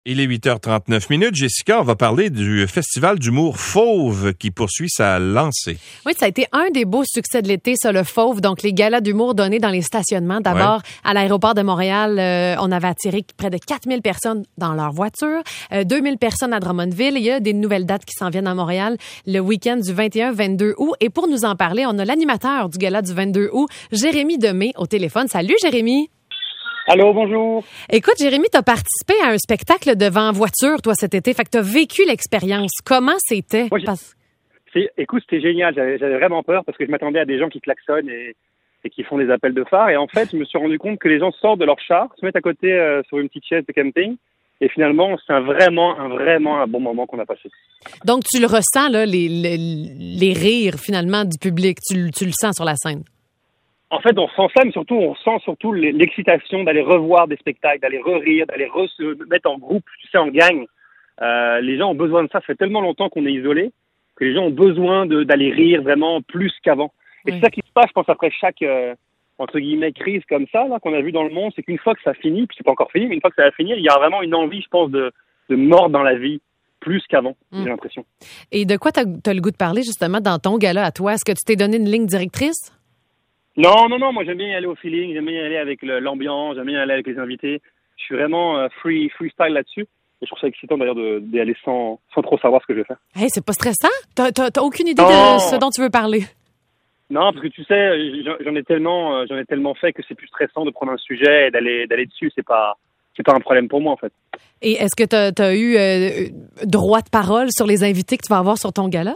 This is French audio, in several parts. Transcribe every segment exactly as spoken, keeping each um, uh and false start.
Il est huit heures trente-neuf minutes. Jessica, on va parler du Festival d'humour Fauve qui poursuit sa lancée. Oui, ça a été un des beaux succès de l'été, ça, le Fauve. Donc, les galas d'humour donnés dans les stationnements. D'abord, ouais. à l'aéroport de Montréal, euh, on avait attiré près de quatre mille personnes dans leur voiture, euh, deux mille personnes à Drummondville. Il y a des nouvelles dates qui s'en viennent à Montréal le week-end du vingt et un vingt-deux août. Et pour nous en parler, on a l'animateur du gala du vingt-deux août, Jérémy Demé, au téléphone. Salut, Jérémy! Allô, bonjour. Écoute, Jérémy, tu as participé à un spectacle devant voiture, toi, cet été. Fait que tu as vécu l'expérience. Comment c'était? Moi, Parce... c'est, écoute, c'était génial. J'avais, j'avais vraiment peur parce que je m'attendais à des gens qui klaxonnent et, et qui font des appels de phare. Et en fait, je me suis rendu compte que les gens sortent de leur char, se mettent à côté euh, sur une petite chaise de camping. Et finalement, c'est un vraiment, un vraiment un bon moment qu'on a passé. Donc, tu le ressens, là, les, les, les rires, finalement, du public. Tu, tu le sens sur la scène? En fait, on ressent ça, mais surtout, on ressent surtout l'excitation d'aller revoir des spectacles, d'aller re-rire, d'aller re se mettre en groupe, tu sais, en gang. Euh, les gens ont besoin de ça. Ça fait tellement longtemps qu'on est isolés que les gens ont besoin de, d'aller rire vraiment plus qu'avant. Et oui. C'est ça qui se passe, je pense, après chaque, euh, entre guillemets, crise comme ça, là, qu'on a vu dans le monde, c'est qu'une fois que ça finit, puis c'est pas encore fini, mais une fois que ça va finir, il y a vraiment une envie, je pense, de, de mordre dans la vie, plus qu'avant, mmh. j'ai l'impression. Et de quoi t'as, t'as le goût de parler, justement, dans ton gala à toi? Est-ce que tu t'es donné une ligne directrice? Non, non, non, moi j'aime bien y aller au feeling, j'aime bien y aller avec le, l'ambiance, j'aime bien y aller avec les invités. Je suis vraiment euh, free, freestyle là-dessus. Et je trouve ça excitant d'ailleurs de, d'y aller sans, sans trop savoir ce que je vais faire. Hey, c'est pas stressant? T'as, t'as, t'as aucune idée non. de ce dont tu veux parler? Non, parce que tu sais, j'en ai tellement, j'en ai tellement fait que c'est plus stressant de prendre un sujet et d'aller, d'aller dessus. C'est pas, c'est pas un problème pour moi en fait. Et est-ce que t'as, t'as eu euh, droit de parole sur les invités que tu vas avoir sur ton gala?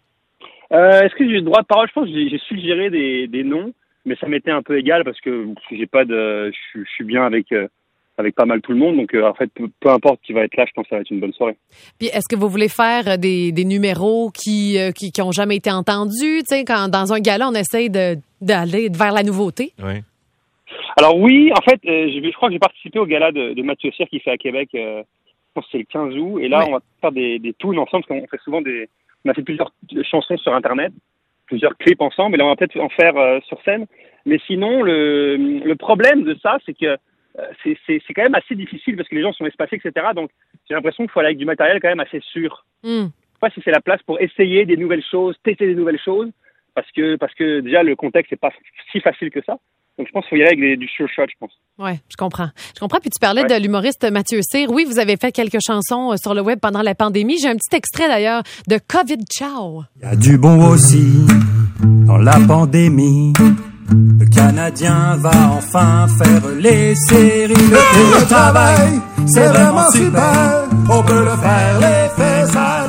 Euh, est-ce que j'ai eu droit de parole? Je pense que j'ai, j'ai suggéré des, des noms. Mais ça m'était un peu égal parce que j'ai pas de, je, je suis bien avec euh, avec pas mal tout le monde, donc euh, en fait peu, peu importe qui va être là, je pense que ça va être une bonne soirée. Puis est-ce que vous voulez faire des des numéros qui euh, qui qui ont jamais été entendus, tu sais, quand dans un gala on essaye de d'aller vers la nouveauté? Oui. Alors oui, en fait, euh, je, je crois que j'ai participé au gala de, de Mathieu Cyr qui fait à Québec. Euh, je pense que c'est le quinze août, et là ouais. on va faire des des tunes ensemble parce qu'on fait souvent des, on a fait plusieurs chansons sur internet. Plusieurs clips ensemble, et là on va peut-être en faire euh, sur scène. Mais sinon, le, le problème de ça, c'est que euh, c'est, c'est, c'est quand même assez difficile parce que les gens sont espacés, et cetera. Donc j'ai l'impression qu'il faut aller avec du matériel quand même assez sûr. Mm. Je sais pas si c'est la place pour essayer des nouvelles choses, tester des nouvelles choses, parce que parce que déjà le contexte n'est pas si facile que ça. Donc je pense qu'il faut y aller avec des, du sure shot, je pense. Oui, je comprends. Je comprends. Puis tu parlais ouais. de l'humoriste Mathieu Cyr. Oui, vous avez fait quelques chansons sur le web pendant la pandémie. J'ai un petit extrait d'ailleurs de COVID Ciao. Il y a du bon aussi dans la pandémie. Le Canadien va enfin faire les séries. Le télétravail, c'est vraiment super. On peut le faire, l'effet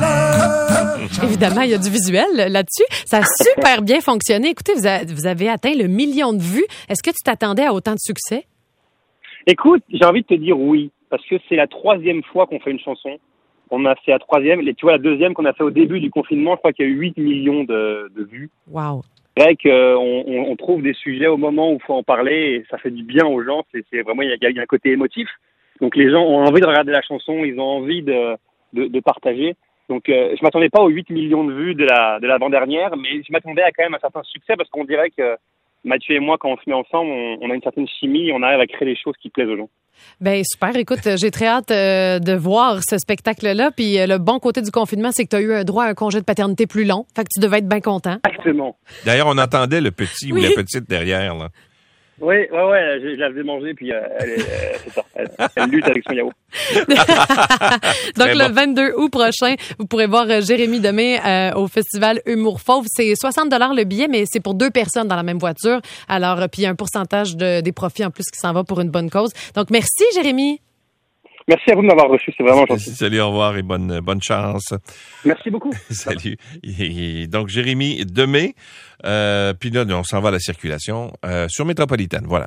salaire. Évidemment, il y a du visuel là-dessus. Ça a super bien fonctionné. Écoutez, vous, a, vous avez atteint le million de vues. Est-ce que tu t'attendais à autant de succès? Écoute, j'ai envie de te dire oui, parce que c'est la troisième fois qu'on fait une chanson. On a fait la troisième, et tu vois, la deuxième qu'on a fait au début du confinement, je crois qu'il y a eu huit millions de, de vues. Wow. C'est vrai qu'on on, on trouve des sujets au moment où il faut en parler et ça fait du bien aux gens. C'est, c'est vraiment, il y, a, il y a un côté émotif. Donc les gens ont envie de regarder la chanson, ils ont envie de, de, de partager. Donc euh, je m'attendais pas aux huit millions de vues de la de l'avant-dernière, mais je m'attendais à quand même un certain succès parce qu'on dirait que Mathieu et moi, quand on se met ensemble, on, on a une certaine chimie et on arrive à créer des choses qui plaisent aux gens. Ben super. Écoute, j'ai très hâte euh, de voir ce spectacle-là. Puis euh, le bon côté du confinement, c'est que tu as eu un droit à un congé de paternité plus long. Fait que tu devais être bien content. Exactement. D'ailleurs, on entendait le petit oui. ou la petite derrière, là. Oui, ouais, ouais, je, je la faisais manger, puis euh, elle, est, euh, c'est ça, elle, elle lutte avec son yaourt. Donc, le vingt-deux août prochain, vous pourrez voir Jérémy Demé euh, au Festival Humour Fauve. C'est soixante dollars le billet, mais c'est pour deux personnes dans la même voiture. Alors, puis il y a un pourcentage de, des profits en plus qui s'en va pour une bonne cause. Donc, merci, Jérémy. Merci à vous de m'avoir reçu, c'est vraiment gentil. Salut, au revoir et bonne, bonne chance. Merci beaucoup. Salut. Et donc, Jérémy Demé, euh, puis là, on s'en va à la circulation euh, sur Métropolitaine, voilà.